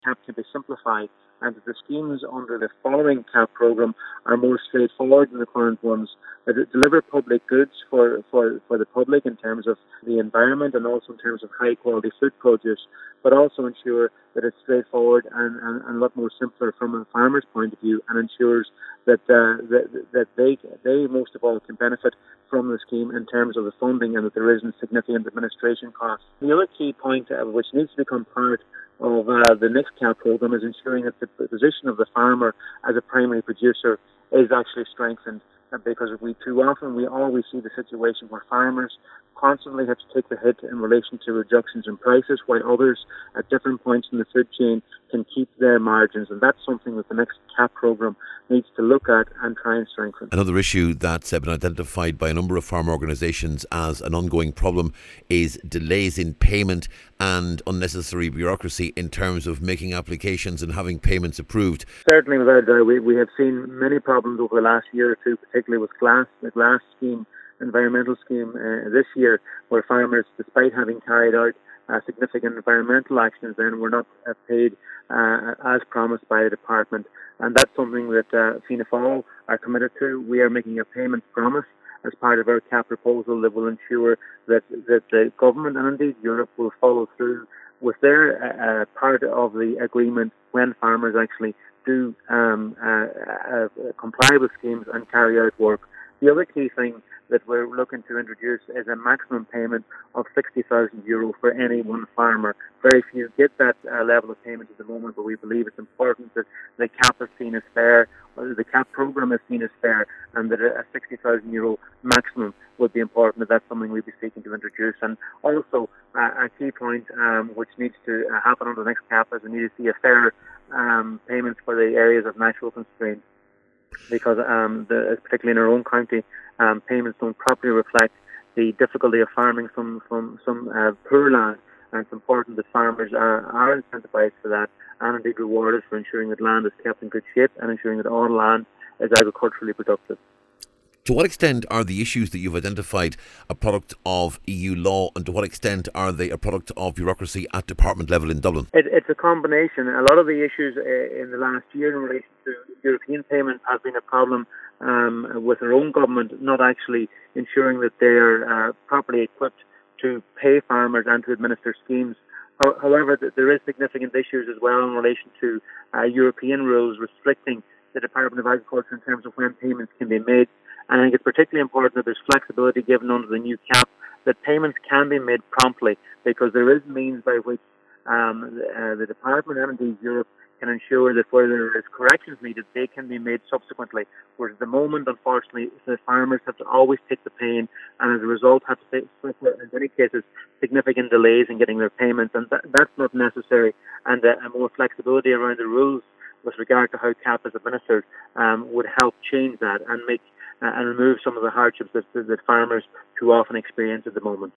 CAP can be simplified and that the schemes under the following CAP programme are more straightforward than the current ones, that it deliver public goods for the public in terms of the environment and also in terms of high quality food produce, but also ensure that it's straightforward and a lot more simpler from a farmer's point of view, and ensures that they most of all can benefit from the scheme in terms of the funding and that there isn't significant administration costs. The other key point which needs to become part of the next CAP programme is ensuring that the position of the farmer as a primary producer is actually strengthened, because we always see the situation where farmers constantly have to take the hit in relation to reductions in prices, while others at different points in the food chain can keep their margins, and that's something that the next CAP programme needs to look at and try and strengthen. Another issue that's been identified by a number of farm organisations as an ongoing problem is delays in payment and unnecessary bureaucracy in terms of making applications and having payments approved. Certainly, without a doubt, we have seen many problems over the last year or two, particularly with the GLASS scheme, environmental scheme this year, where farmers, despite having carried out significant environmental actions, then were not paid as promised by the department. And that's something that Fianna Fáil are committed to. We are making a payment promise as part of our CAP proposal that will ensure that the government and indeed Europe will follow through with their part of the agreement when farmers actually do comply with schemes and carry out work. The other key thing that we're looking to introduce is a maximum payment of €60,000 for any one farmer. Very few get that level of payment at the moment, but we believe it's important that the CAP is seen as fair, or the CAP programme is seen as fair, and that a €60,000 maximum would be important. That's something we'd be seeking to introduce. And also, a key point which needs to happen under the next CAP is we need to see a fair payments for the areas of natural constraint, because particularly in our own county, payments don't properly reflect the difficulty of farming some poor land, and it's important that farmers are incentivised for that and indeed rewarded for ensuring that land is kept in good shape and ensuring that all land is agriculturally productive. To what extent are the issues that you've identified a product of EU law, and to what extent are they a product of bureaucracy at department level in Dublin? It's a combination. A lot of the issues in the last year in relation to European payments have been a problem with our own government not actually ensuring that they are properly equipped to pay farmers and to administer schemes. However, there is significant issues as well in relation to European rules restricting the Department of Agriculture in terms of when payments can be made. And I think it's particularly important that there's flexibility given under the new CAP, that payments can be made promptly, because there is means by which the department and indeed Europe can ensure that where there is corrections needed, they can be made subsequently. Whereas at the moment, unfortunately, the farmers have to always take the pain, and as a result have to suffer, in many cases, significant delays in getting their payments, and that's not necessary. And a more flexibility around the rules with regard to how CAP is administered would help change that and make and remove some of the hardships that farmers too often experience at the moment.